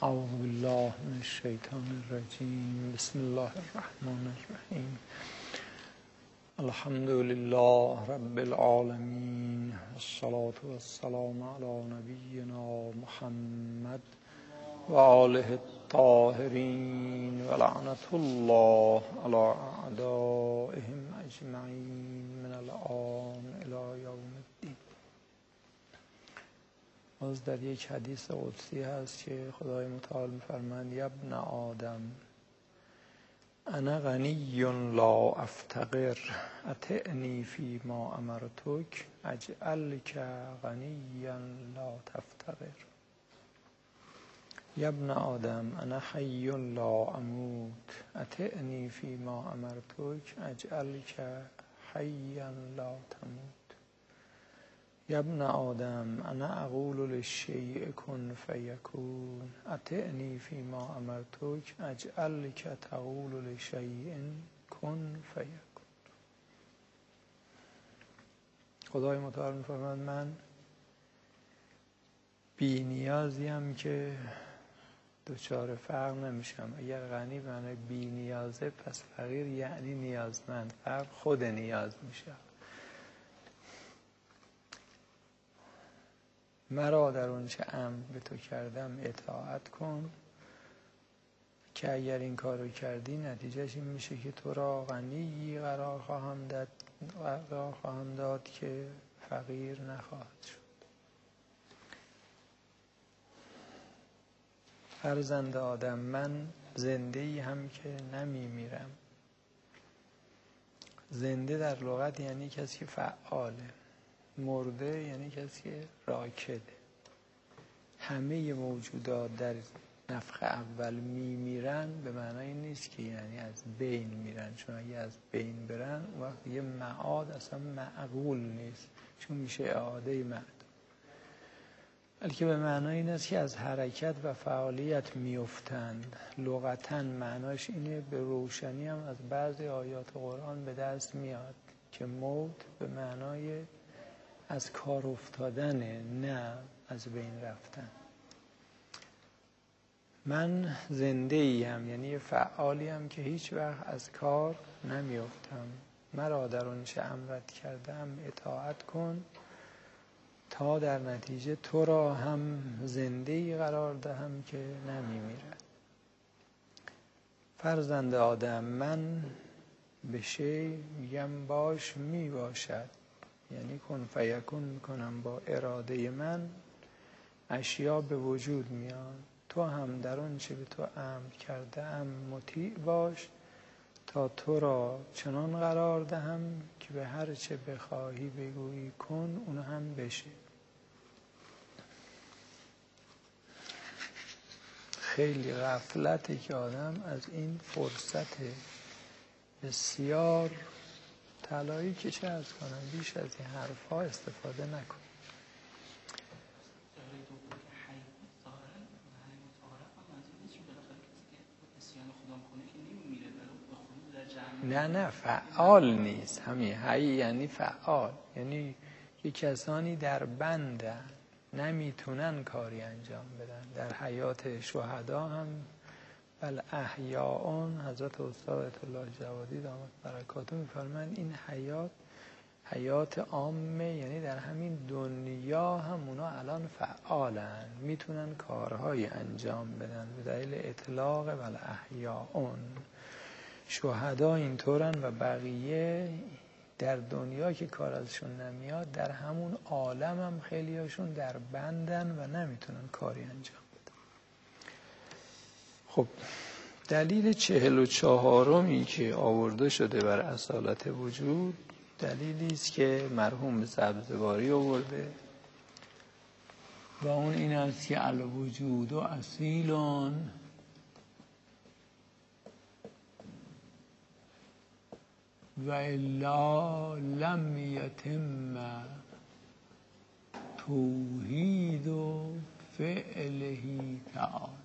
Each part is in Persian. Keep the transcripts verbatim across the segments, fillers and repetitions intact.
اعوذ بالله من الشیطان الرجیم. بسم الله الرحمن الرحیم. الحمد لله رب العالمین، الصلاة والسلام علی نبینا محمد و آله الطاهرین و لعنت الله علی اعدائهم اجمعین من الآن الی یوم الدین. باز در یک حدیث قدسی هست که خدای متعال می‌فرماید یا ابن آدم انا غنی لا افتقر اطعنی فی ما امرتک اجعلک غنیا لا تفتقر. یا ابن آدم انا حی لا اموت اطعنی فی ما امرتک اجعلک حیا لا تموت. یا ابن آدم انا اقول للشیء کن فیکون اطعنی فی ما امرتک اجعلک تقول لشیء کن فیکون. خدای متعال می‌فرماید من بی نیازیم که دچار فقر نمیشم. اگر غنی به معنی بی نیازه، پس فقیر یعنی نیازمند. فقر خود نیاز میشه. مرا در اون چه امر به تو کردم اطاعت کن که اگر این کارو کردی نتیجهش این میشه که تو را غنی قرار خواهم داد قرار خواهم داد که فقیر نخواهد شد. فرزند آدم من زنده ای هم که نمی میرم. زنده در لغت یعنی کسی که فعاله، مرده یعنی کسی که راکده. همه موجودات در نفخ اول میمیرن به معنای نیست که یعنی از بین میرن، چون اگه از بین برن اون وقت یه معاد اصلا معقول نیست، چون میشه اعاده معدوم. بلکه به معنای این است که از حرکت و فعالیت میافتند. لغتاً معناش اینه. به روشنی هم از بعضی آیات قرآن به دست میاد که موت به معنای از کار افتادنه، نه از بین رفتن. من زنده ایم یعنی فعالی هم که هیچ وقت از کار نمیافتم. مرا در اون چه امرت کردم اطاعت کن تا در نتیجه تو را هم زنده ای قرار دهم که نمیمیرد. فرزند آدم من به شی میگم باش می باشد، یعنی کن فیکون میکنم. با اراده من اشیا به وجود میان. تو هم در اون چه به تو امر کرده ام مطیع باش تا تو را چنان قرار دهم که به هر چه بخواهی بگویی کن اون هم بشه. خیلی غفلته که آدم از این فرصت بسیار طلایی که چه از کنم بیش از این حرفا استفاده نکن. نه نه فعال نیست. همین حی یعنی فعال، یعنی که کسانی در بندن نمیتونن کاری انجام بدن. در حیات شهدا هم بل احیاءون، حضرت استاد آیت الله جوادی دامت برکاته میفرمایند این حیات حیات عامه، یعنی در همین دنیا هم اونا الان فعالن، میتونن کارهای انجام بدن به دلیل اطلاق بل احیاءون. شهدا اینطورن و بقیه در دنیا که کار ازشون نمیاد در همون عالم هم خیلی هاشون در بندن و نمیتونن کاری انجام بدن. خب دلیل چهل و چهارمی که آورده شده بر اصالت وجود دلیلی است که مرحوم سبزواری آورده و اون این است که الوجود و اصیلون و الا لم یتم توحید و فعلهی تعالی.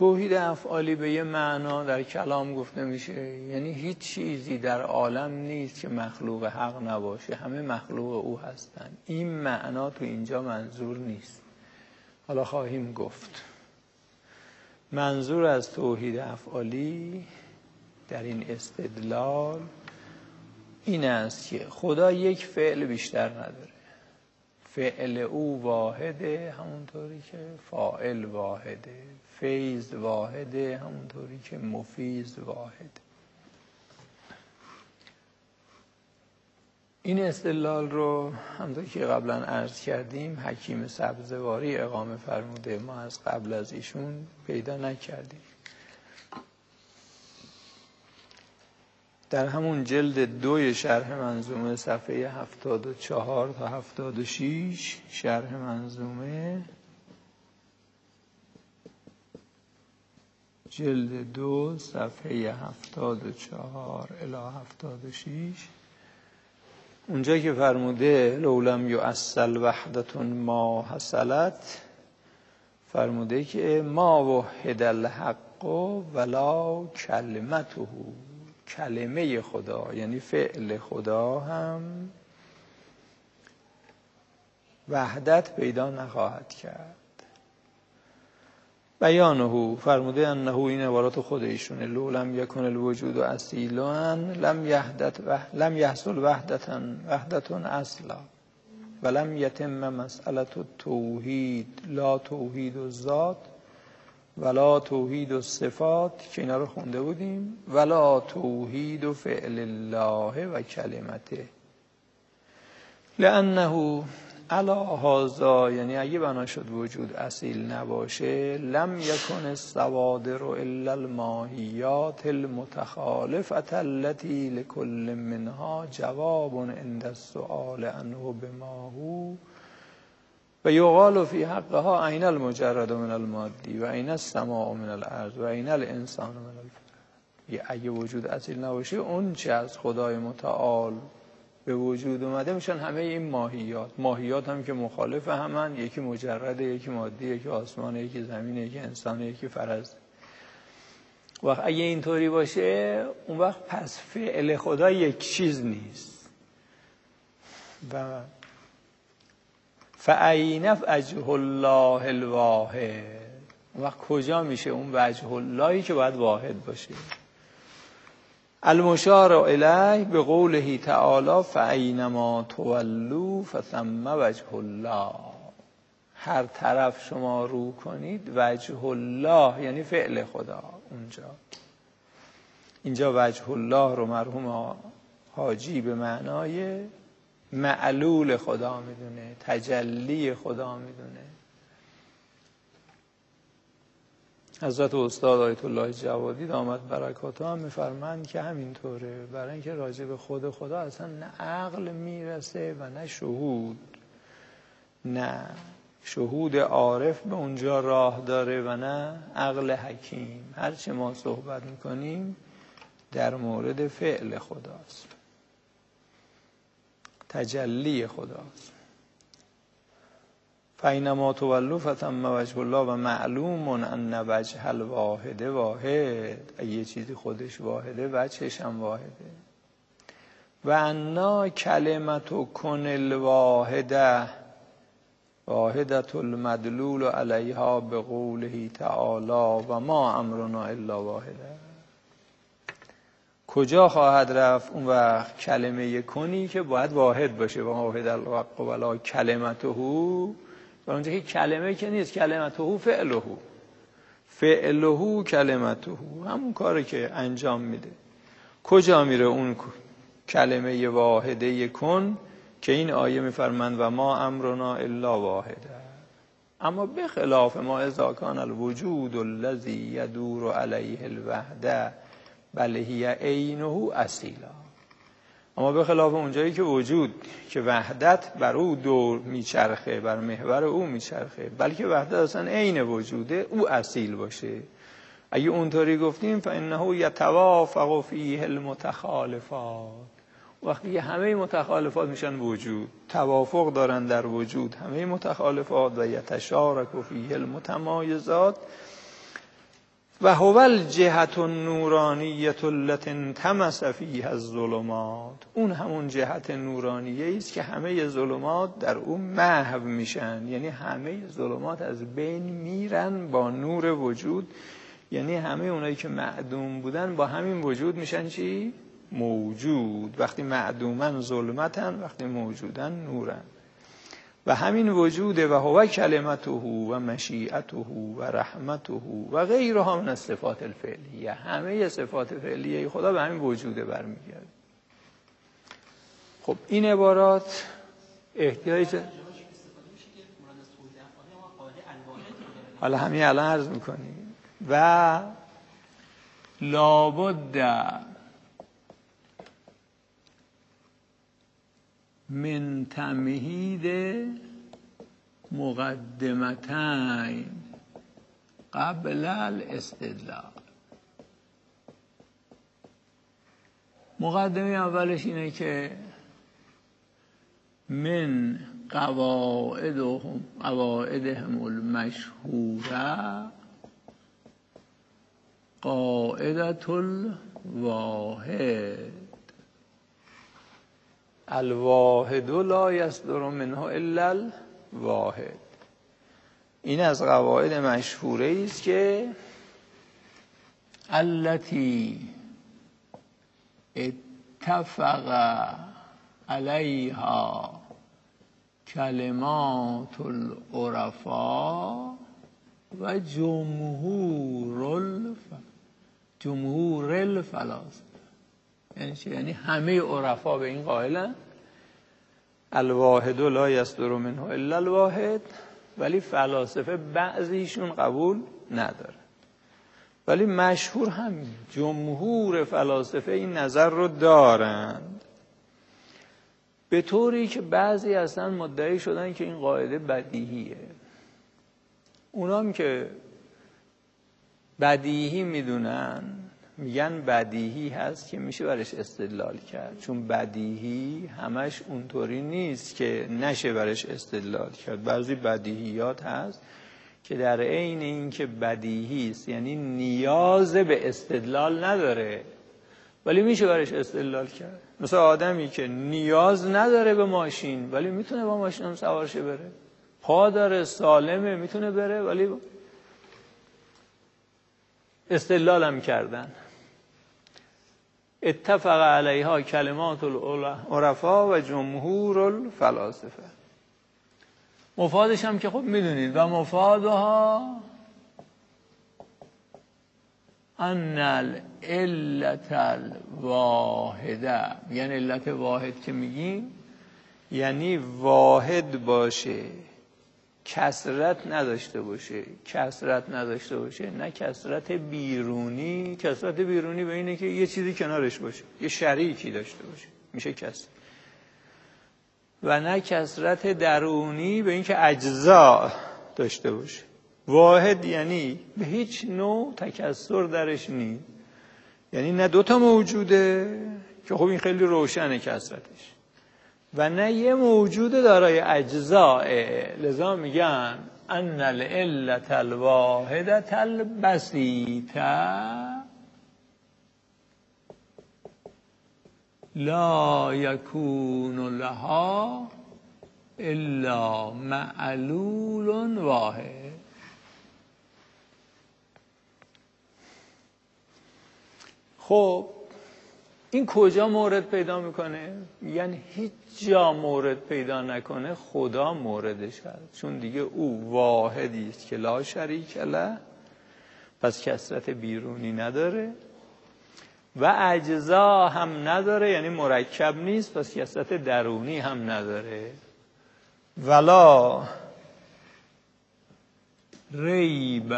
توحید افعالی به یه معنا در کلام گفته میشه، یعنی هیچ چیزی در عالم نیست که مخلوق حق نباشه، همه مخلوق او هستن. این معنا تو اینجا منظور نیست، حالا خواهیم گفت. منظور از توحید افعالی در این استدلال این است که خدا یک فعل بیشتر نداره، فعل او واحده همونطوری که فاعل واحده، فیض واحده همونطوری که مفیض واحده. این استدلال رو همونطوری که قبلا عرض کردیم حکیم سبزواری اقامه فرموده، ما از قبل از ایشون پیدا نکردیم. در همون جلد دوی شرح منظومه صفحه هفتاد و چهار تا هفتاد و شیش شرح منظومه، جلد دو صفحه هفتاد و چهار الی هفتاد و شیش، اونجا که فرموده لولم یؤصل وحدتون ما حصلت، فرموده که ما وحد الحق ولا کلمته، کلمه خدا یعنی فعل خدا هم وحدت پیدا نخواهد کرد. بیانه فرموده انه این عبارات خود ایشونه، لو لم یکن الوجود اصیلا لم یحدث و لم یحصل وحدتا وحدتون اصلا ولم یتم مسئله توحید، لا توحید الذات ولا توحید الصفات که اینا رو خونده بودیم، ولا توحید و فعل الله و کلمته، لانه علا هذا، یعنی اگه بنا شد وجود اصیل نباشه، لم یکن الصوادر الا الماهیات المتخالفه التي لكل منها جواب عند السؤال عنه بما هو و یقال فی حقها عین المجرد من المادی و عین السماء من الارض و عین الانسان من الفطر. اگه وجود اصیل نباشه، اون چه از خدای متعال به وجود اومده میشن همه این ماهیات. ماهیات هم که مخالف همن، یکی مجرده، یکی مادی، یکی آسمانه، یکی زمینه، یکی انسانه، یکی فرزه. وقت اگه اینطوری باشه، اون وقت پس فعل خدا یک چیز نیست. و فأین وجه الله الواحد، اون وقت کجا میشه اون وجه اللهی که باید واحد باشه؟ المشار الیه به قوله تعالی فاینما تولوا فثم وجه الله، هر طرف شما رو کنید وجه الله یعنی فعل خدا اونجا. اینجا وجه الله رو مرحوم حاجی به معنای معلول خدا میدونه، تجلی خدا میدونه. حضرت استاد آیت الله جوادی دامت برکاتها هم میفرمند که همینطوره، برای اینکه راجع به خود خدا اصلا نه عقل میرسه و نه شهود، نه شهود عارف به اونجا راه داره و نه عقل حکیم. هرچه ما صحبت میکنیم در مورد فعل خداست، تجلی خداست. فاینما تولوا فتم وجه الله و معلوم ان وجه الواحد واحد، یه چیزی خودش واحده وجهش هم واحده. و انا کلمت کن الواحده واحدة المدلول علیها به قوله تعالی و ما امرنا الا واحده. کجا خواهد رفت اون وقت کلمه کنی که باید واحد باشه، و واحد الحق ولا کلمته، و اونجا که کلمه که نیست، کلمته فعله، فعله کلمته، همون کاری که انجام میده. کجا میره اون کلمه واحده کن که این آیه میفرمند و ما امرنا الا واحده. اما به خلاف ما اذا کان الوجود الذی یدور علیه الوحده بل هی عینه اصیلا، اما به خلاف اونجایی که وجود که وحدت بر او دور میچرخه، بر محور او میچرخه، بلکه وحدت اصلا عین وجوده، او اصیل باشه. اگه اونطوری گفتیم فانه یتوافق فیه المتخالفات، وقتی همه متخالفات میشن وجود، توافق دارن در وجود همه متخالفات، و یتشارک فیه المتمایزات، و هو الجهت النورانیه التي انطمس فیها الظلمات، اون همون جهت نورانیه است که همه ظلمات در اون محو میشن، یعنی همه ظلمات از بین میرن با نور وجود، یعنی همه اونایی که معدوم بودن با همین وجود میشن چی؟ موجود. وقتی معدومن ظلمتن، وقتی موجودن نورن. و همین وجود و هو کلمته و مشیئته و رحمته و غیرها من صفات الفعلیه، همه صفات فعلیه خدا به همین وجوده برمیگرده. خب این عبارات احتیاج حالا همین الان عرض میکنیم. و لابد من تمهید مقدمتین قبل الاستدلال. مقدمه اولش اینه که من قواعدهم قواعدهم المشهوره قاعدة الواحد، الواحد لا یصدر منه الا الواحد. این از قواعد مشهوره است که التي اتفق علیها کلمات العرفاء و جمهور الف جمهور الفلاسفه. یعنی چی؟ یعنی همه عرفا به این قائلن الواحد لا یصدر منه الا الواحد، ولی فلاسفه بعضیشون قبول نداره. ولی مشهور همین، جمهور فلاسفه این نظر رو دارند، به طوری که بعضی اصلا مدعی شدن که این قاعده بدیهیه. اونام که بدیهی میدونن میگن بدیهی هست که میشه برش استدلال کرد، چون بدیهی همش اونطوری نیست که نشه برش استدلال کرد. بعضی بدیهیات هست که در عین این که بدیهی است، یعنی نیاز به استدلال نداره، ولی میشه برش استدلال کرد. مثل آدمی که نیاز نداره به ماشین ولی میتونه با ماشین هم سوار شه بره، پا داره سالمه میتونه بره، ولی استدلال هم کردن. اتفق علیها کلمات العرفاء و جمهور الفلاسفه. مفادش هم که خب میدونید، و مفادها ان العلت الواحده، یعنی علت واحد که میگیم یعنی واحد باشه، کثرت نداشته باشه. کثرت نداشته باشه نه کثرت بیرونی، کثرت بیرونی به اینه که یه چیزی کنارش باشه، یه شریکی داشته باشه میشه کثرت، و نه کثرت درونی به اینکه اجزا داشته باشه. واحد یعنی به هیچ نوع تکثر درش نیست، یعنی نه دوتا موجوده که خب این خیلی روشنه کثرتش، و نه یه موجود دارای اجزاء. لذا میگن ان العلت الواحدة البسيطة لا يكون لها الا معلول واحد. خب این کجا مورد پیدا میکنه؟ یعنی هیچ جا مورد پیدا نکنه خدا موردش هست، چون دیگه او واحدی است که لا شریک له، پس کثرت بیرونی نداره و اجزا هم نداره، یعنی مرکب نیست، پس کثرت درونی هم نداره. ولا ریب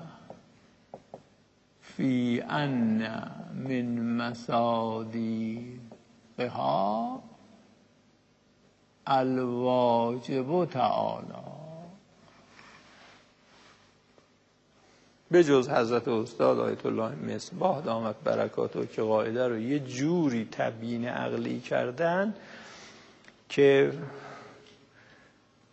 فی ان من مصادیقها الواجب تعالی. به جز حضرت استاد آیت الله مصباح دامت برکاته که قاعده رو یه جوری تبیین عقلی کردن که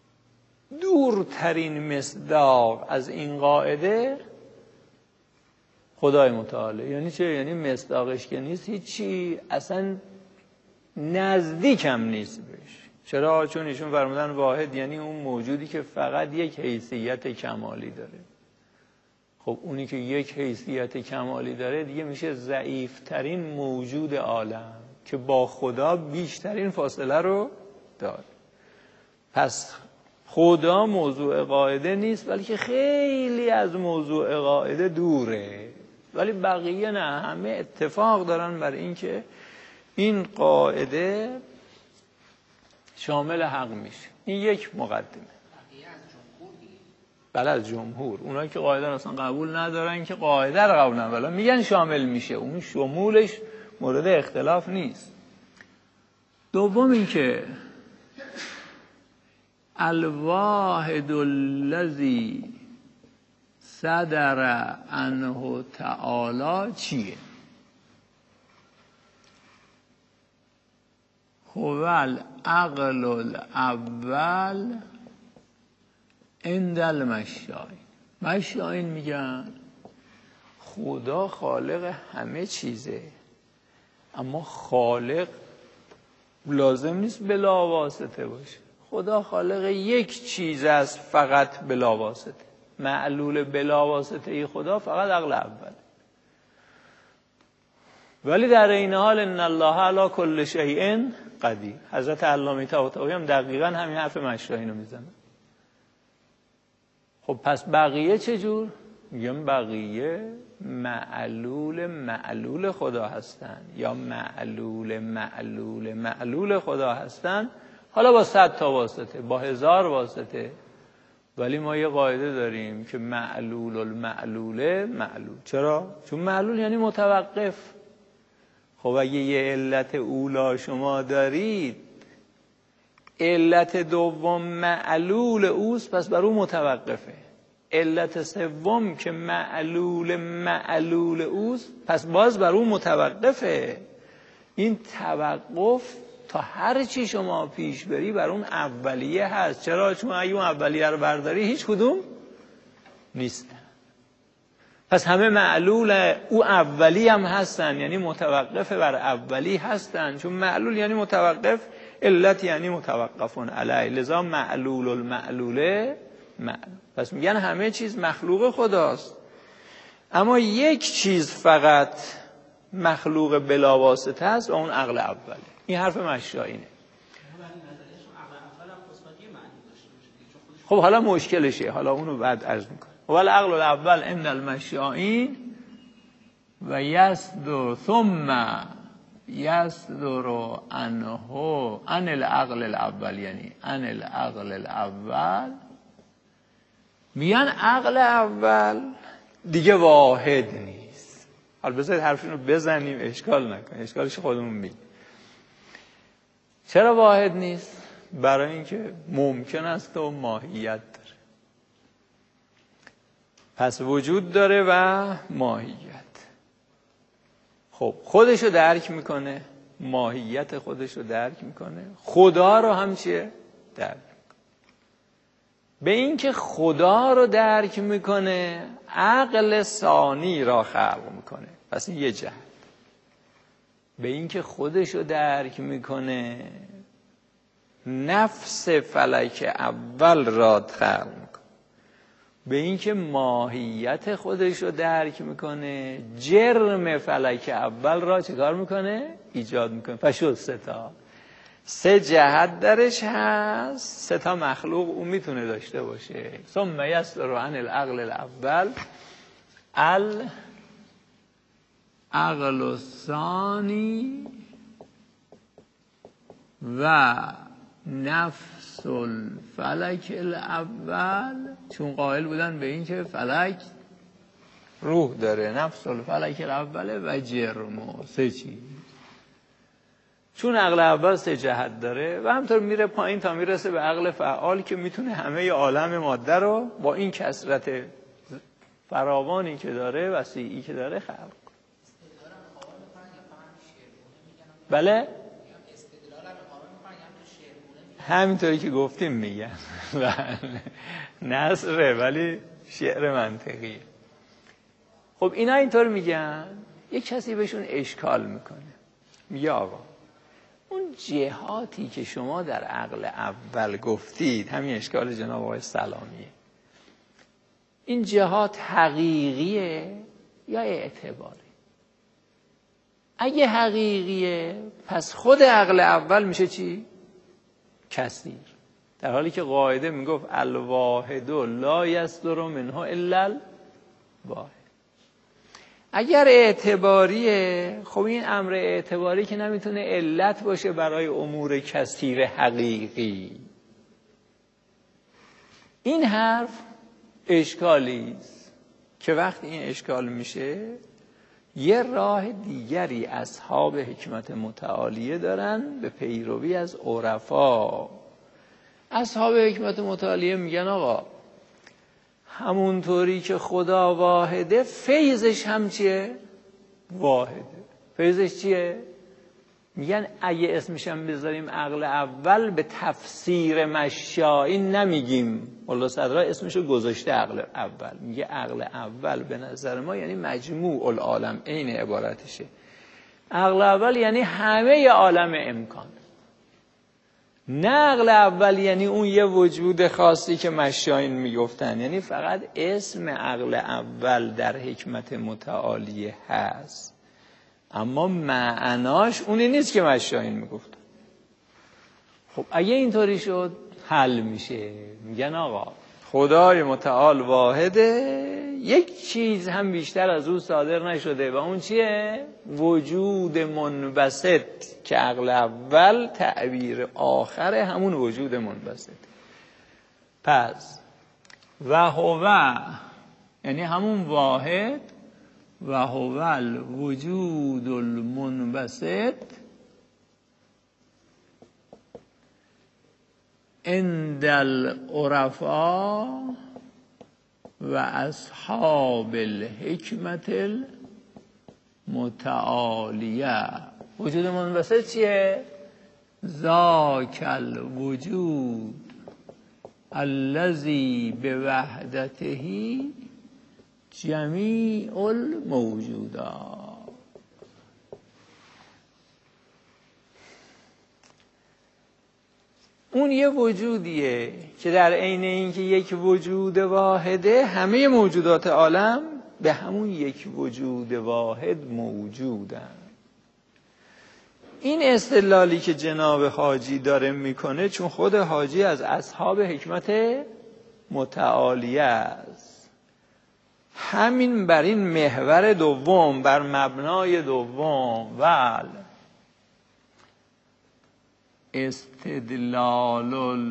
دورترین مصداق از این قاعده خدای متعاله. یعنی چه؟ یعنی مصداقش که نیست هیچی، اصلا نزدیک هم نیست بهش. چرا؟ چون ایشون فرمودن واحد یعنی اون موجودی که فقط یک حیثیت کمالی داره. خب اونی که یک حیثیت کمالی داره دیگه میشه ضعیفترین موجود عالم که با خدا بیشترین فاصله رو داره. پس خدا موضوع قاعده نیست، بلکه خیلی از موضوع قاعده دوره. ولی بقیه نه، همه اتفاق دارن بر این که این قاعده شامل حق میشه. این یک مقدمه. بله از جمهور، اونایی که قاعده رو اصلا قبول ندارن که قاعده رو قبول ندارن ولی میگن شامل میشه، اون شمولش مورد اختلاف نیست. دوم این که الواحد الذی صدر عنه تعالی چیه؟ هو العقل الاول عند المشاهین. مشاهین میگن خدا خالق همه چیزه، اما خالق لازم نیست بلا واسطه باشه. خدا خالق یک چیز است فقط بلا واسطه. معلول بلا واسطه ای خدا فقط عقل اول. ولی در این حال ان الله علی کل شیء قدیر. حضرت علامه طباطبایی هم دقیقاً همین حرف مشاهین رو میزنه. خب پس بقیه چجور؟ میگم بقیه معلول معلول خدا هستن یا معلول معلول معلول خدا هستن، حالا با صد تا واسطه، با هزار واسطه. ولی ما یه قاعده داریم که معلول المعلوله معلول. چرا؟ چون معلول یعنی متوقف. خب اگه یه علت اولا شما دارید، علت دوم معلول اوست، پس بر او متوقفه. علت سوم که معلول معلول اوست، پس باز بر او متوقفه. این توقف تا هر چی شما پیش بری بر اون اولیه هست. چرا؟ چون اگه اون اولیه رو برداری هیچ کدوم نیستن. پس همه معلول او اولی هم هستن، یعنی متوقف بر اولی هستن. چون معلول یعنی متوقف، علت یعنی متوقفون علیه، لذا معلول المعلوله معلول. پس میگن همه چیز مخلوق خداست، اما یک چیز فقط مخلوق بلا واسطه است و اون عقل اوله. این حرف مشاهینه. خب حالا مشکلشه، حالا اونو بعد عرض میکنم. اول عقل الاول عند المشاهین و یصدر ثم یصدر عنه عن العقل الاول، یعنی عن العقل الاول. میان عقل اول دیگه واحد نیست. حالا بذارید حرفین رو بزنیم، اشکال نکنه، اشکالش خودمون میگیم. چرا واحد نیست؟ برای اینکه ممکن است و ماهیت داره. پس وجود داره و ماهیت. خب خودشو درک میکنه، ماهیت خودشو درک میکنه، خدا رو هم چیه؟ درک میکنه. به این که خدا رو درک میکنه عقل ثانی را خلق میکنه. پس این یه جهت. به این که خودشو درک میکنه نفس فلک اول را خلق میکنه. به این که ماهیت خودش رو درک میکنه جرم فلک اول را چیکار میکنه؟ ایجاد میکنه. پس شد سه تا سه جهت درش هست، سه تا مخلوق اون میتونه داشته باشه. ثم یصدر عن العقل الاول العقل الثانی و نفس الفلک الاول. چون قائل بودن به این که فلک روح داره، نفس الفلک الاول و جرم، سه چیز. چون عقل اول سه جهت داره و همطور میره پایین تا میرسه به عقل فعال که میتونه همه عالم ماده رو با این کثرت فراوانی که داره، وسیعی که داره خلق کنه. بله؟ همینطوری که گفتیم میگن نصره، ولی شعر منطقیه. خب اینا اینطور میگن، یک کسی بهشون اشکال میکنه، میگه آقا اون جهاتی که شما در عقل اول گفتید، همین اشکال جناب آقای سلامیه، این جهات حقیقیه یا اعتباری؟ اگه حقیقیه پس خود عقل اول میشه چی؟ کثیر، در حالی که قاعده میگفت الواحد لا یصدر منه الا الواحد. اگر اعتباریه، خب این امر اعتباری که نمیتونه علت باشه برای امور کثیر حقیقی. این حرف اشکالی است که وقتی این اشکال میشه، یه راه دیگری اصحاب حکمت متعالیه دارن به پیروی از عرفا. اصحاب حکمت متعالیه میگن آقا همونطوری که خدا واحده، فیضش هم چیه؟ واحده. فیضش چیه؟ میگن اگه اسمش هم بذاریم عقل اول، به تفسیر مشائی نمیگیم. الله صدرا اسمشو گذاشته عقل اول، میگه عقل اول به نظر ما یعنی مجموع العالم، عین عبارتشه. عقل اول یعنی همه عالم امکان، نه عقل اول یعنی اون یه وجود خاصی که مشایین میگفتن. یعنی فقط اسم عقل اول در حکمت متعالیه هست، اما معناش اونی نیست که مشایین میگفتن. خب اگه اینطوری شد حل میشه. میگن آقا خدای متعال واحده، یک چیز هم بیشتر از اون صادر نشده و اون چیه؟ وجود منبسط، که عقل اول تعبیر آخر همون وجود منبسط. پس و هو یعنی همون واحد، و هو الوجود المنبسط عند العرفاء و اصحاب الحکمت المتعالیه. وجود منبسط چیه؟ ذاک الوجود الذی بوحدته جمیع الموجودات. اون یه وجودیه که در عین اینکه یک وجود واحده، همه موجودات عالم به همون یک وجود واحد موجودن. این استدلالی که جناب حاجی داره میکنه، چون خود حاجی از اصحاب حکمت متعالیه است، همین بر این محور دوم، بر مبنای دوم، ول استدلال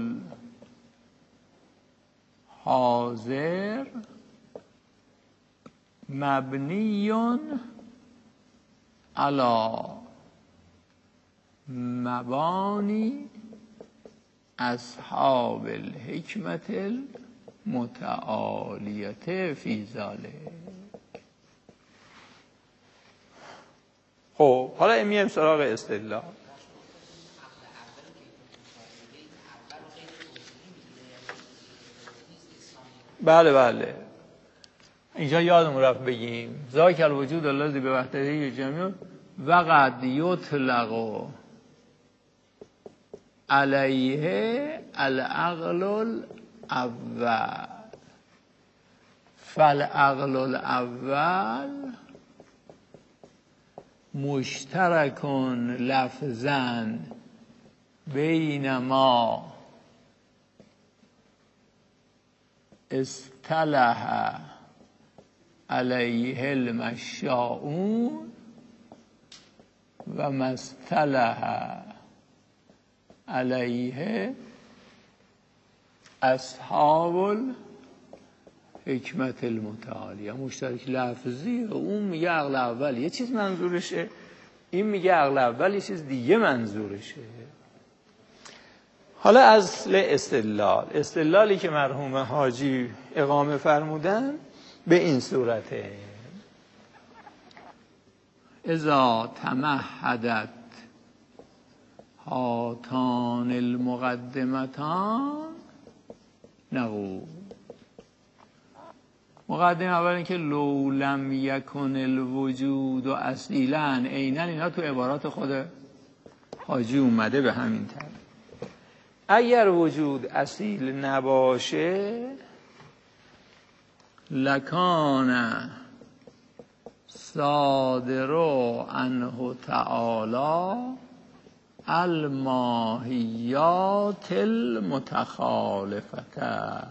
الحاضر مبنی علی مبانی اصحاب الحکمت المتعالیه فی ذلک. خب حالا میایم سراغ استدلال. بله بله، اینجا یادمون رفت بگیم ذاک الوجود الذی بوحدته جمیع و قد یطلق علیه العقل الاول. فالعقل الاول مشترک لفظا بین ما اصطلح علیه المشاؤون و ما اصطلح علیه اصحاب الحکمت المتعالیه. مشترک لفظی، اون میگه عقل اول یه چیز منظورشه، این میگه عقل اول یه چیز دیگه منظورشه. حالا اصل استدلال، استدلالی که مرحوم حاجی اقامه فرمودن به این صورته: اذا تمهدت هاتان المقدمتان نقول مقدمه اول این که لو لم یکن الوجود و اصیلا عینا، اینا تو عبارات خود حاجی اومده به همین طرح. اگر وجود اصیل نباشه لکان صادر عنه تعالی الماهیات المتخالفه،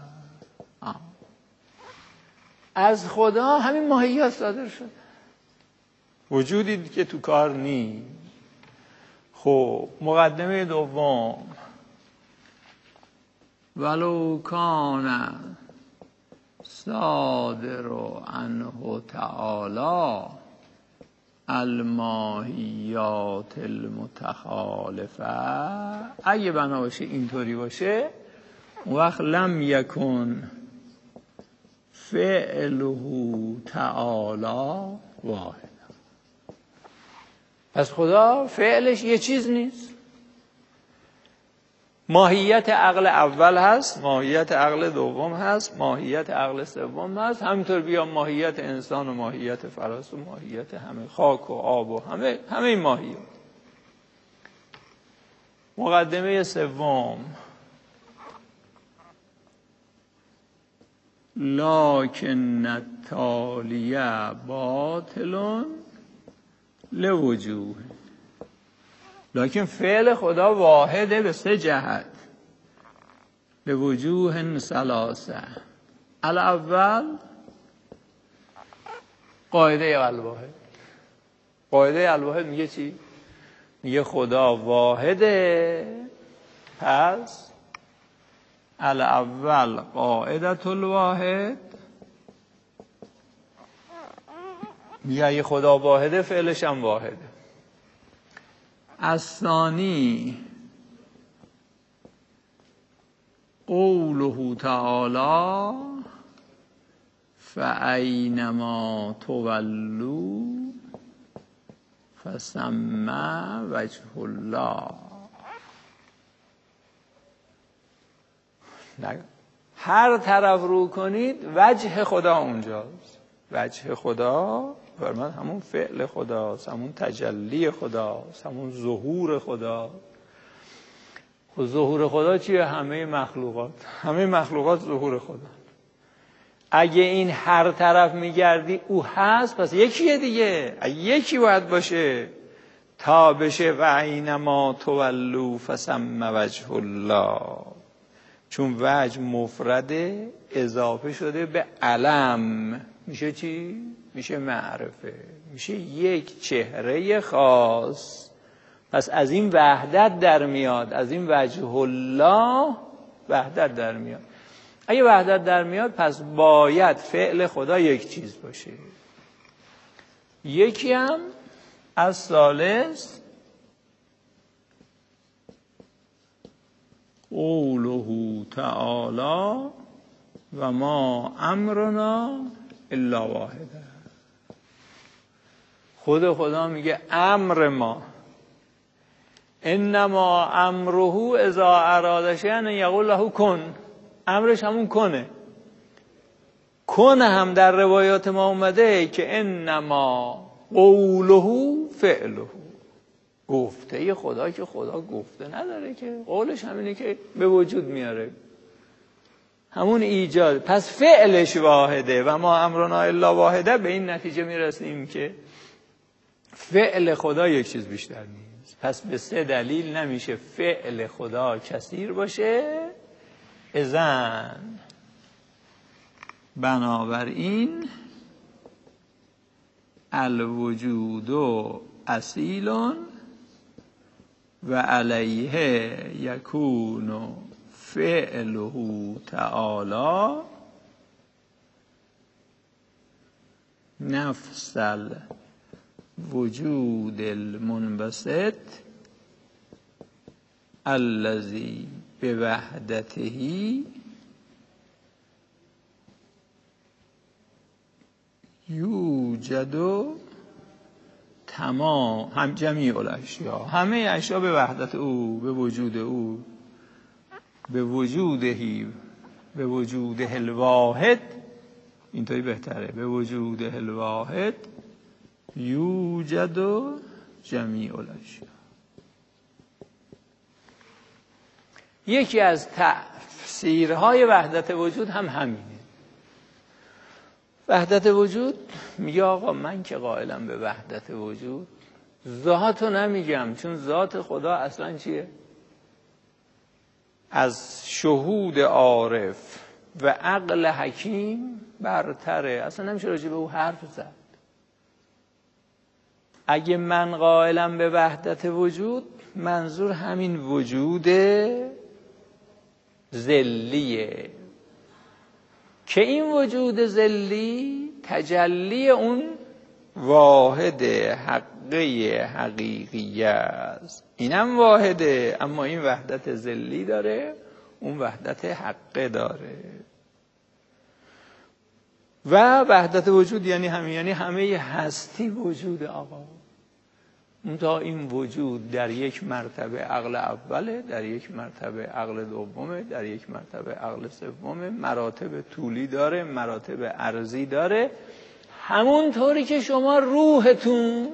از خدا همین ماهیات صادر شد، وجودی که تو کار نی. خب مقدمه دوم ولو کان صادر عنه تعالی الماهیات المتخالفه، اگه بنا باشه اینطوری باشه اون وقت لم یکن فعله تعالی واحد، پس خدا فعلش یه چیز نیست. ماهیت عقل اول هست، ماهیت عقل دوم هست، ماهیت عقل سوم هست، همینطور بیا ماهیت انسان و ماهیت فرس و ماهیت همه خاک و آب و همه همه این ماهیت. مقدمه سوم لکن التالیه باطل لوجوه، لکن فعل خدا واحده به سه جهت، لوجوه ثلاثه. الاول قاعده الواحد، قاعده الواحد میگه چی؟ میگه خدا واحده، پس الاول قاعده الواحد، میگه اگه خدا واحده فعلش هم واحده. الثانی قوله تعالی فأینما تولوا فثم وجه الله، هر طرف رو کنید وجه خدا اونجاست. وجه خدا فرمان همون فعل خداست، همون تجلی خداست، همون ظهور خدا. خب ظهور خدا چیه؟ همه مخلوقات، همه مخلوقات ظهور خدا. اگه این هر طرف میگردی او هست، پس یکیه دیگه، یکی باید باشه تا بشه و اینما تولوا فثم وجه الله، چون وجه مفرده اضافه شده به علم، میشه چی؟ میشه معرفه، میشه یک چهره خاص. پس از این وحدت در میاد، از این وجه الله وحدت در میاد. اگه وحدت در میاد پس باید فعل خدا یک چیز باشه. یکی هم از ثالث قوله تعالی و ما امرنا الا واحده، خود خدا میگه امر ما انما امره اذا اراد شیئا یقول له کن، امرش همون کنه. کن هم در روایات ما اومده که انما قوله فعله، گفته خدا که خدا گفته نداره که، قولش همینه که به وجود میاره، همون ایجاد. پس فعلش واحده و ما امرنا الا واحده. به این نتیجه میرسیم که فعل خدا یک چیز بیشتر نیست. پس به سه دلیل نمیشه فعل خدا کثیر باشه. اذن بنابراین الوجود اصیل و علیه یکون فعله تعالی نفس الوجود المنبسط الذی بوحدته یوجد تمام هم جمیع الاشیا، همه اشیا به وحدت او، به وجود او، به وجودهی، به وجوده الواحد اینطوری بهتره. به وجود الواحد یوجد و جمیع الاشیاء. یکی از تفسیرهای وحدت وجود هم همینه. وحدت وجود میگه آقا من که قائلم به وحدت وجود، ذاتو نمیگم، چون ذات خدا اصلا چیه؟ از شهود عارف و عقل حکیم برتره، اصلا نمیشه راجع به او حرف زد. اگه من قائلم به وحدت وجود، منظور همین وجود ذلیه که این وجود ذلی تجلی اون واحد حقه حقیقیه است. اینم واحده، اما این وحدت ذلی داره، اون وحدت حقه داره. و وحدت وجود یعنی همین، یعنی همه هستی وجود آقا. تا این وجود در یک مرتبه عقل اوله، در یک مرتبه عقل دومه، در یک مرتبه عقل سومه، مراتب طولی داره، مراتب عرضی داره. همون طوری که شما روحتون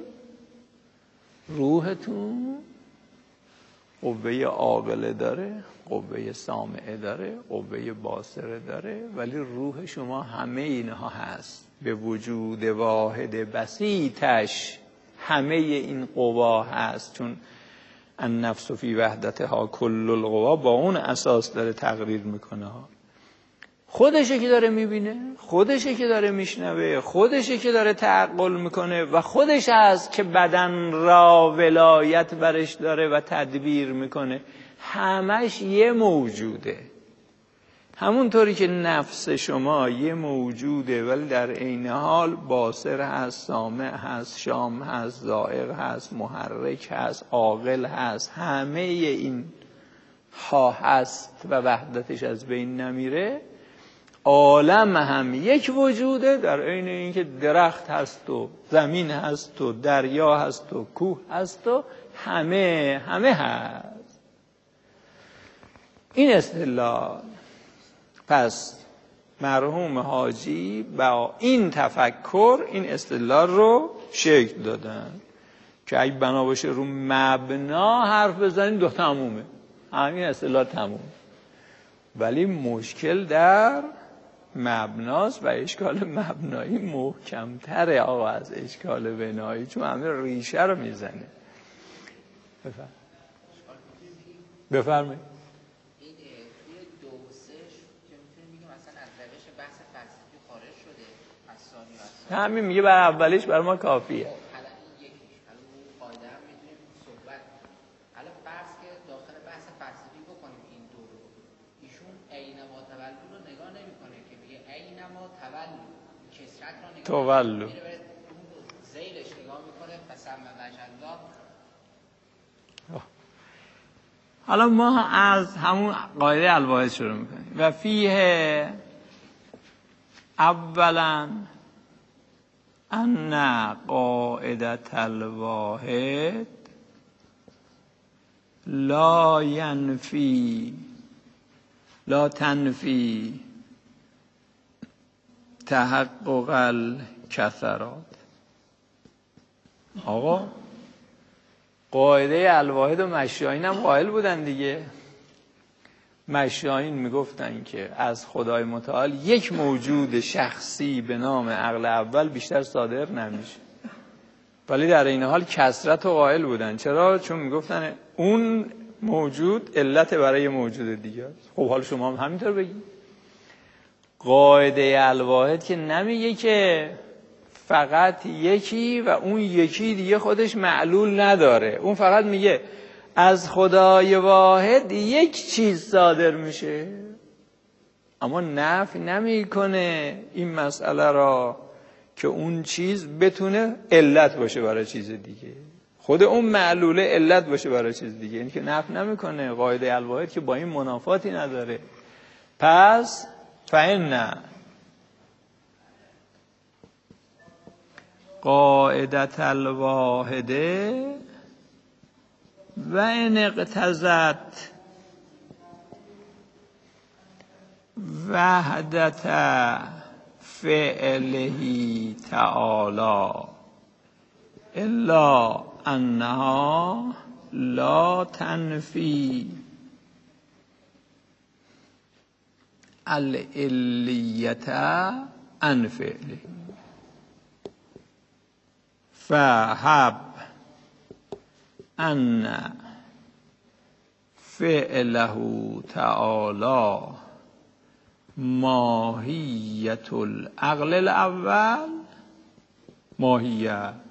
روحتون قوه عاقله داره، قوه سامعه داره، قوه باصره داره، ولی روح شما همه اینها هست. به وجود واحد بسیطش همه این قوا هست، چون النفس فی وحدتها کل القوا با اون اساس داره تقریر میکنه. خودشه که داره میبینه، خودشه که داره میشنوه، خودشه که داره تعقل میکنه و خودش هست که بدن را ولایت برش داره و تدبیر میکنه. همش یه موجوده. همونطوری که نفس شما یه موجوده ولی در عین حال باصر هست، سامع هست، شام هست، ذائق هست، محرک هست، عاقل هست، همه این ها هست و وحدتش از بین نمیره. عالم هم یک وجوده، در عین اینکه درخت هست و زمین هست و دریا هست و کوه هست و همه همه هست. این اصطلاح. پس مرحوم حاجی با این تفکر این اصطلاح رو شکل دادن که اگه بنا باشه رو مبنا حرف بزنیم دو تمومه، همین اصطلاح تموم. ولی مشکل در مبناست و اشکال مبنایی محکمتره آقا از اشکال بنایی، چون همه ریشه رو میزنه. بفرم بفرمایید. همین میگه بر اولیش بر ما کافیه. حالا این یکیش، حالا اون قاعده هم میتونیم صحبت. حالا فرض که داخل بحث فلسفی بکنیم این دو رو، ایشون عینما تولد رو نگاه نمیکنه که میگه عینما تولد کسرت رو نگاه تولد میره بره ذیلش نگاه میکنه فسم وجه الله. حالا ما از همون قاعده الواحد شروع میکنیم. و فیه اولا ان قاعدة الواحد لا ینفی لا تنفی تحقق الکثرات. آقا قاعده الواحد و مشایین هم قائل بودن دیگه. مشایین میگفتن که از خدای متعال یک موجود شخصی به نام عقل اول بیشتر صادر نمیشه، ولی در این حال کثرت و قائل بودن. چرا؟ چون میگفتن اون موجود علت برای موجود دیگه است. خب حالا شما هم همینطور بگید. قاعده الواحد که نمیگه که فقط یکی و اون یکی دیگه خودش معلول نداره، اون فقط میگه از خدای واحد یک چیز صادر میشه، اما نفی نمیکنه این مسئله را که اون چیز بتونه علت باشه برای چیز دیگه، خود اون معلوله علت باشه برای چیز دیگه. این که نفی نمیکنه. قاعده الواحد که با این منافاتی نداره. پس فإن قاعدة الواحده و ان اقتضت وحدت فعله تعالی الا انها لا تنفی العلیت عن فعله فهب ان فعله تعالی ماهیت العقل الاول ماهیت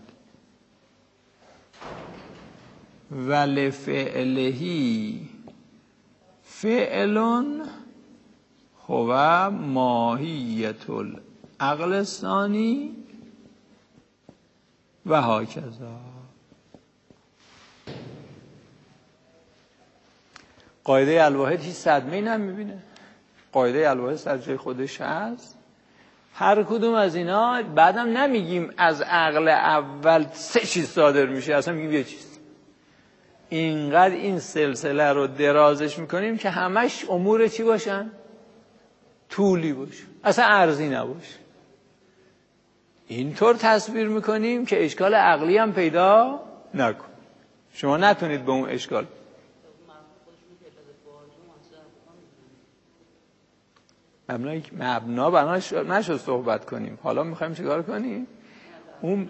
ولفعله فعل هو ماهیت العقل الثانی و هاکذا. قاعده الواحد هیچ صدمه‌ای نمیبینه. قاعده الواحد در جای خودش هست. هر کدوم از اینا بعدم نمیگیم از عقل اول سه چیز صادر میشه، اصلا میگیم یه چیز. اینقدر این سلسله رو درازش میکنیم که همش امور چی باشن؟ طولی باشه، اصلا عرضی نباشه. اینطور تصویر میکنیم که اشکال عقلی هم پیدا نکن. شما نتونید به اون اشکال مبنا مبنا بناش نشد صحبت کنیم. حالا میخوایم چیکار کنیم؟ اون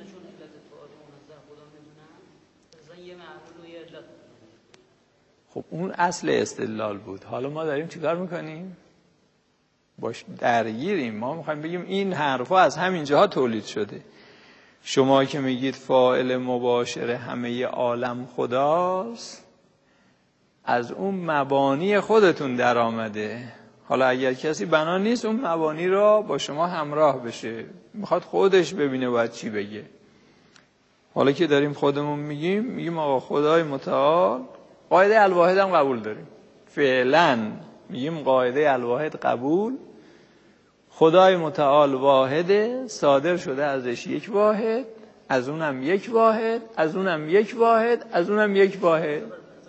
خب اون اصل استدلال بود. حالا ما داریم چیکار میکنیم؟ باش درگیریم. ما میخوایم بگیم این حرفا از همین جاها تولید شده. شما که میگید فاعل مباشر همه عالم خداست، از اون مبانی خودتون در آمده. حالا اگر کسی بنا نیست اون مبانی را با شما همراه بشه، میخواد خودش ببینه باید چی بگه. حالا که داریم خودمون میگیم، میگیم آقا خدای متعال، قاعده الواحد هم قبول داریم. فعلا میگیم قاعده الواحد قبول، خدای متعال واحده، صادر شده ازش یک واحد، از اونم یک واحد، از اونم یک واحد، از اونم یک واحد.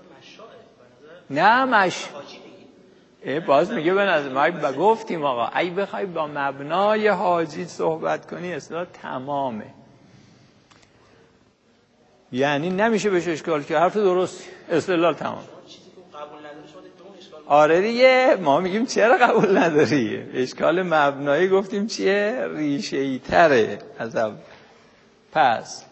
نه مش باز میگه به نظر ما گفتیم آقا ای بخوای با مبنای حاجی صحبت کنی اصلا تمامه، یعنی نمیشه بهش اشکال که حرف درست استدلال تمام. آره دیگه، ما میگیم چرا قبول نداری؟ اشکال مبنایی گفتیم چیه؟ ریشه‌ای تره از اول. پس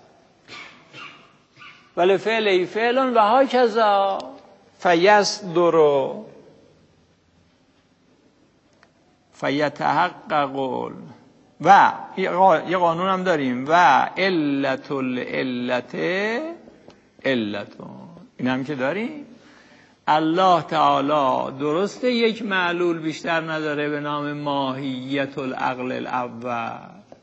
ولی فعلی فعلون و ها کذا فیصدر فیتحقق و یه قانون هم داریم و علت العلت علتون، این هم که داریم. الله تعالی درسته یک معلول بیشتر نداره به نام ماهیت العقل الاول،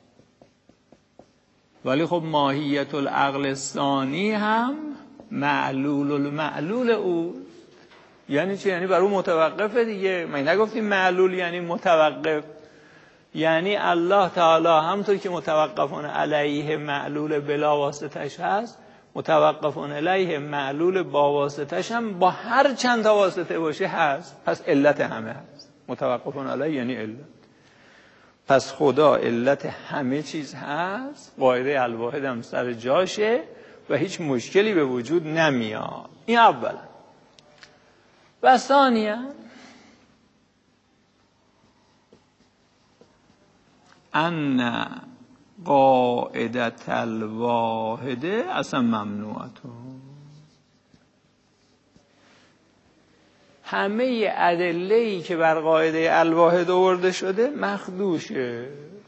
ولی خب ماهیت العقل الثانی هم معلول المعلول او. یعنی چی؟ یعنی بر اون متوقفه دیگه. من نگفتیم معلول یعنی متوقف، یعنی الله تعالی همونطور که متوقفون علیه معلول بلا واسطش هست، متوقفون علیه معلول با واسطش هم با هر چند تا واسطه باشه هست. پس علت همه هست. متوقفون علیه یعنی علت. پس خدا علت همه چیز هست، قاعده الواحد هم سر جاشه و هیچ مشکلی به وجود نمیاد. این اولا. و ثانیا ان قاعدت الواحده اصلا ممنوعتون. همه ادله‌ای که بر قاعده الواحد آورده شده مخدوشه.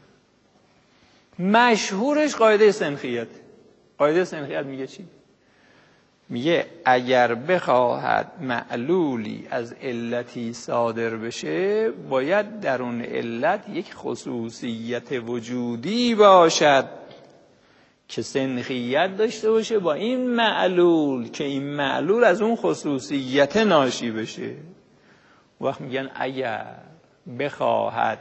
مشهورش قاعده سنخیت. قاعده سنخیت میگه چی؟ میگه اگر بخواهد معلولی از علتی صادر بشه، باید در اون علت یک خصوصیت وجودی باشد که سنخیت داشته باشه با این معلول، که این معلول از اون خصوصیت ناشی بشه. وقت میگن اگر بخواهد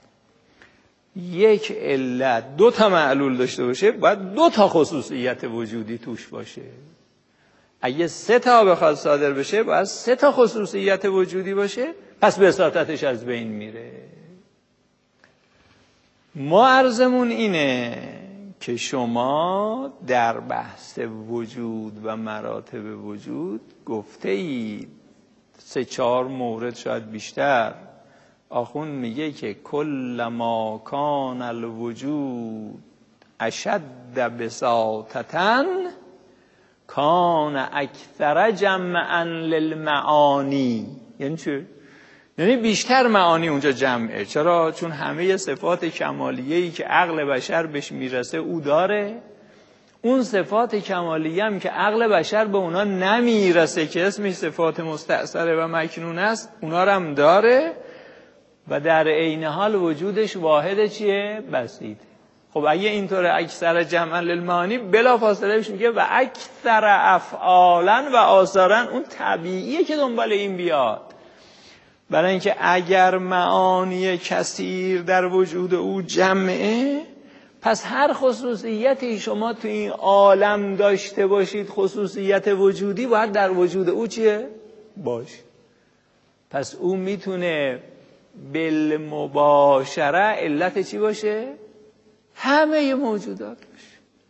یک علت دو تا معلول داشته باشه، باید دو تا خصوصیت وجودی توش باشه. اگه سه تا بخواد صادر بشه، باید سه تا خصوصیت وجودی باشه، پس بساطتش از بین میره. ما عرضمون اینه که شما در بحث وجود و مراتب وجود گفته اید سه چهار مورد شاید بیشتر. آخوند میگه که کل ما کان الوجود اشد بساطتن کان اکثر جمعا للمعانی. یعنی چه؟ یعنی بیشتر معانی اونجا جمعه. چرا؟ چون همه صفات کمالیه‌ای که عقل بشر بهش میرسه او داره. اون صفات کمالیه هم که عقل بشر به اونا نمیرسه که اسمش صفات مستأثره و مکنون است، اونا رو هم داره و در عین حال وجودش واحد چیه؟ بسیطه. خب اگه اینطوره اکثر جمع للمعانی بلا فاصله بهش میگه و اکثر افعالا و آثارا، اون طبیعیه که دنبال این بیاد. برای اینکه اگر معانی کثیر در وجود او جمعه، پس هر خصوصیتی شما تو این عالم داشته باشید، خصوصیت وجودی، باید در وجود او چیه؟ باشه. پس او میتونه بالمباشره علت چی باشه؟ همه موجودات باشه.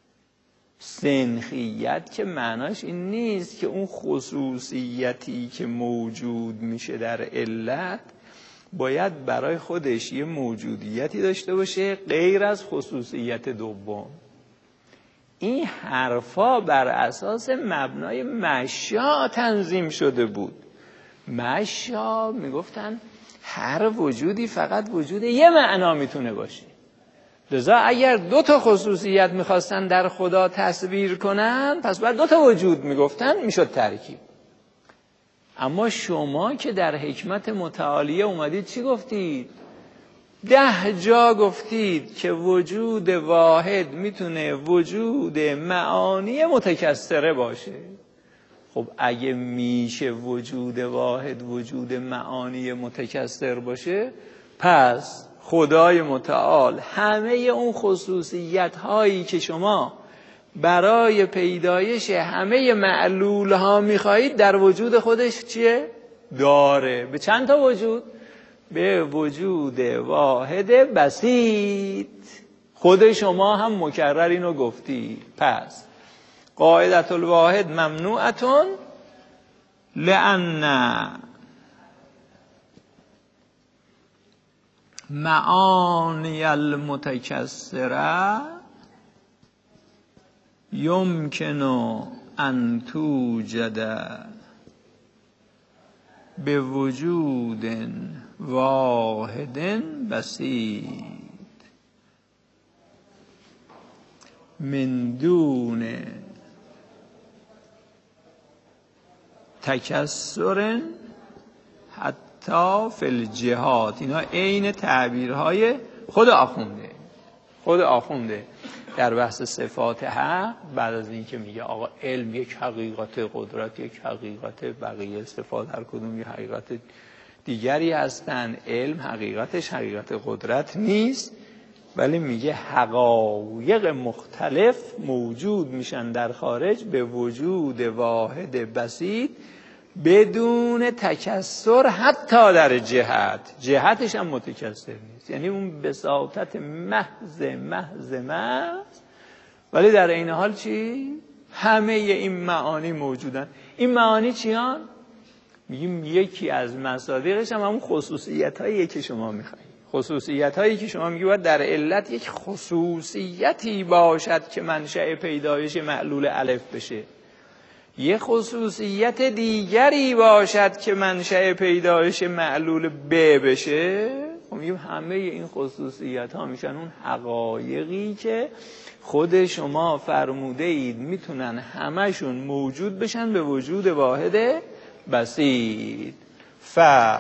سنخیت که معناش این نیست که اون خصوصیتی که موجود میشه در علت باید برای خودش یه موجودیتی داشته باشه غیر از خصوصیت دوم. این حرفا بر اساس مبنای مشا تنظیم شده بود. مشا میگفتن هر وجودی فقط وجود یه معنا میتونه باشه. لذا اگر دو تا خصوصیت میخواستن در خدا تصویر کنن، پس باید دو تا وجود میگفتن، میشد ترکیب. اما شما که در حکمت متعالیه اومدید چی گفتید؟ ده جا گفتید که وجود واحد میتونه وجود معانی متکثره باشه. خب اگه میشه وجود واحد وجود معانی متکثر باشه، پس خدای متعال همه اون خصوصیت هایی که شما برای پیدایش همه معلول ها میخواهید در وجود خودش چیه؟ داره. به چند تا وجود؟ به وجود واحد بسیط. خود شما هم مکرر اینو گفتی. پس قاعدت الواحد ممنوعتون لأن معانی المتکثره یمکن ان توجد به وجود واحد بسیط من دون تکثر حتی فی الجهات. اینا عین تعبیرهای خود آخونده. خود آخونده در بحث صفات حق بعد از این که میگه آقا علم یک حقیقت، قدرت یک حقیقت، بقیه صفات هر کدوم یک حقیقت دیگری هستن. علم حقیقتش حقیقت قدرت نیست، ولی میگه حقایق مختلف موجود میشن در خارج به وجود واحد بسیط بدون تکثر حتی در جهت. جهتش هم متکثر نیست، یعنی اون بساطت محض محض محض، ولی در این حال چی؟ همه این معانی موجودن. این معانی چیان؟ میگیم یکی از مصادیقش هم همون خصوصیت هایی که شما میخواید. خصوصیت هایی که شما میگید در علت یک خصوصیتی باشد که منشأ پیدایش معلول الف بشه، یه خصوصیت دیگری باشد که منشأ پیدایش معلول ب بشه. خب میگیم همه این خصوصیت ها میشن اون حقایقی که خود شما فرموده اید میتونن همشون موجود بشن به وجود واحد بسیط. ف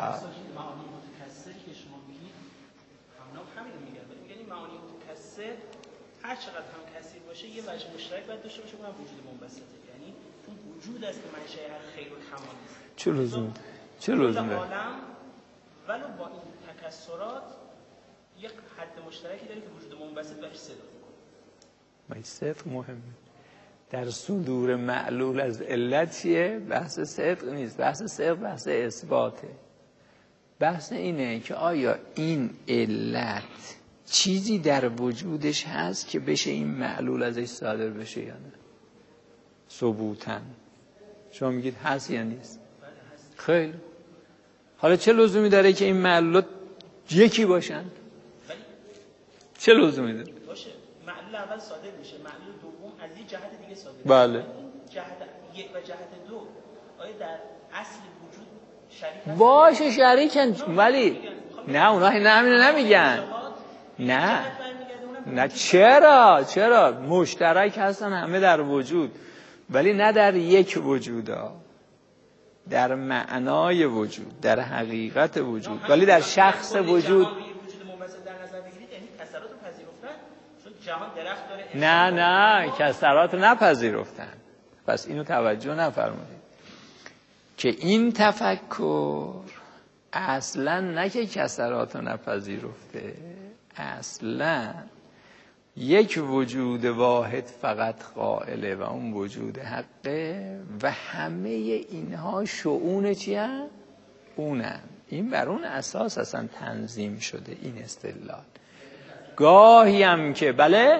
هر چقدر هم کثیر باشه یه وجه مشترک باید داشته باشه، اونم وجود منبسطه. یعنی اون وجود است که منشأ هر خیر و کمال است. چه لزوم چه لزوم داره؟ عالم ولو با این تکثرات یک حد مشترکی داره که وجود منبسط بهش صدق می‌کنه. ما صدق مهمه. در صدور معلول از علت چیه؟ بحث صدق نیست. بحث صدق بحث اثباته. بحث اینه که آیا این علت چیزی در وجودش هست که بشه این معلول ازش صادر بشه یا نه؟ ثبوتن شما میگید هست یا نیست؟ خیلی. حالا چه لزومی داره که این معلولات یکی باشن؟ چه لزومی داره؟ باشه معلول اول صادر میشه، معلول دوم از این جهت دیگه صادر میشه. بله. جهت یک و جهت دو آیا در اصل وجود شریک هست؟ باشه شریکن، ولی نه اونها نه همینو نمیگن. نه نه چرا چرا مشترک هستن همه در وجود، ولی نه در یک وجودا، در معنای وجود، در حقیقت وجود، ولی در شخص وجود نه نه کسرات نپذیرفتن. پس اینو توجه نفرمودید که این تفکر اصلا نه که کسرات نپذیرفته، اصلا یک وجود واحد فقط قائله و اون وجود حقه و همه اینها شؤون چی هست؟ اونن. این بر اون اساس اصلا تنظیم شده این استدلال. گاهی هم که بله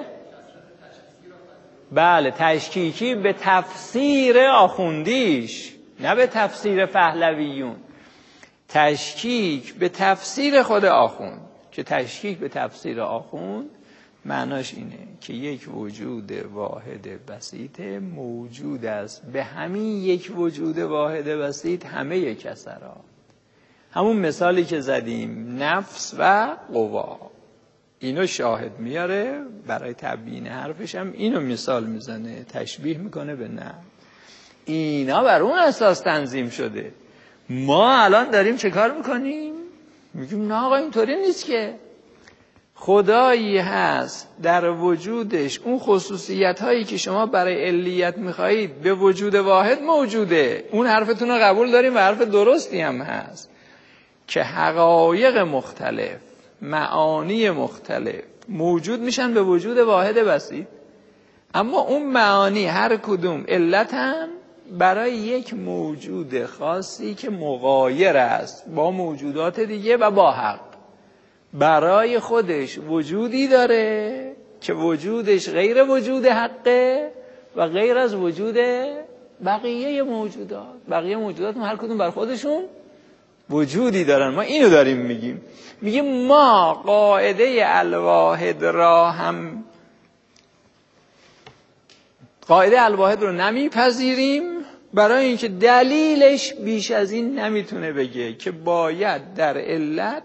بله تشکیکی به تفسیر آخوندیش، نه به تفسیر پهلویون، تشکیک به تفسیر خود آخوند، که تشکیک به تفسیر آخوند معناش اینه که یک وجود واحد بسیط موجود است، به همین یک وجود واحد بسیط همه کسرات، همون مثالی که زدیم نفس و قوا، اینو شاهد میاره برای تبیین حرفش، هم اینو مثال میزنه، تشبیه میکنه به نفس. اینا بر اون اساس تنظیم شده. ما الان داریم چه کار میکنیم؟ میگیم نه آقا اینطوری نیست که خدایی هست در وجودش اون خصوصیت هایی که شما برای علیت میخواهید به وجود واحد موجوده. اون حرفتون رو قبول داریم و حرف درستی هم هست که حقایق مختلف، معانی مختلف موجود میشن به وجود واحد بسیط، اما اون معانی هر کدوم علتن برای یک موجود خاصی که مغایر است با موجودات دیگه و با حق. برای خودش وجودی داره که وجودش غیر وجود حقه و غیر از وجود بقیه موجودات. بقیه موجودات هر کدوم بر خودشون وجودی دارن. ما اینو داریم میگیم، میگیم ما قاعده الواحد را هم قاعده الواحد رو نمیپذیریم، برای اینکه دلیلش بیش از این نمیتونه بگه که باید در علت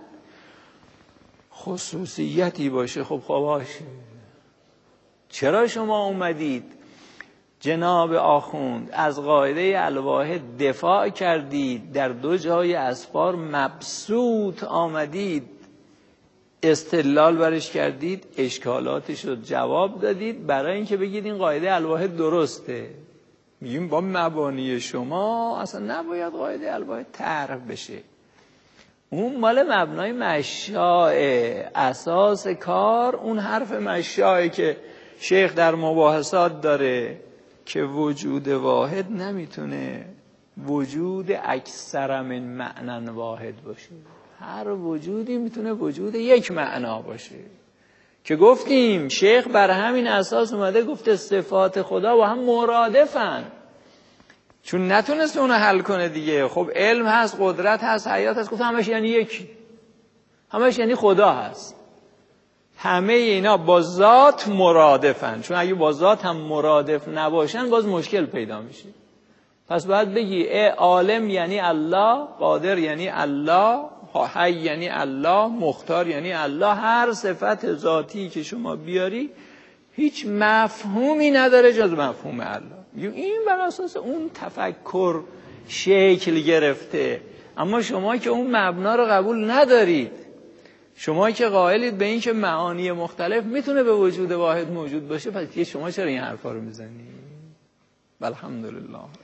خصوصیتی باشه. خب خب باشه، چرا شما اومدید جناب آخوند از قاعده الواحد دفاع کردید، در دو جای اسفار مبسوط آمدید استدلال برش کردید، اشکالاتش رو جواب دادید برای اینکه بگید این قاعده الواحد درسته؟ میگیم با مبانی شما اصلا نباید قاعده الواحد طرح بشه. اون مال مبنای مشاعه، اساس کار اون حرف مشاعه که شیخ در مباحثات داره که وجود واحد نمیتونه وجود اکثر من معنی واحد باشه. هر وجودی میتونه وجود یک معنا باشه، که گفتیم شیخ بر همین اساس اومده گفته صفات خدا با هم مرادفن، چون نتونست اونو حل کنه دیگه. خب علم هست، قدرت هست، حیات هست، گفت همش یعنی یکی، همش یعنی خدا هست. همه اینا با ذات مرادفن، چون اگه با ذات هم مرادف نباشن باز مشکل پیدا میشه. پس باید بگی ای عالم یعنی الله، قادر یعنی الله، حی یعنی الله، مختار یعنی الله. هر صفت ذاتی که شما بیاری هیچ مفهومی نداره جز مفهوم الله. این بر اساس اون تفکر شکل گرفته. اما شما که اون مبنا رو قبول ندارید، شما که قائلید به این که معانی مختلف میتونه به وجود واحد موجود باشه، پس شما چرا این حرفا رو میزنید؟ الحمدلله.